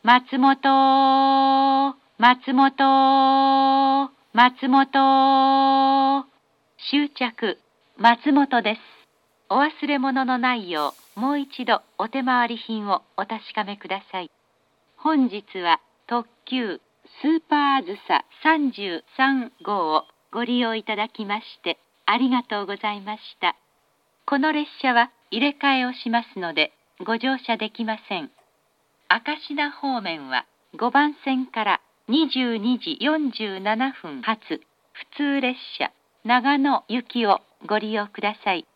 松本、松本、松本。終着、松本です。お忘れ物のないよう、もう一度お手回り品をお確かめください。本日は特急スーパーずさ33号をご利用いただきましてありがとうございました。この列車は入れ替えをしますのでご乗車できません。明石名方面は5番線から22時47分発普通列車長野行きをご利用ください。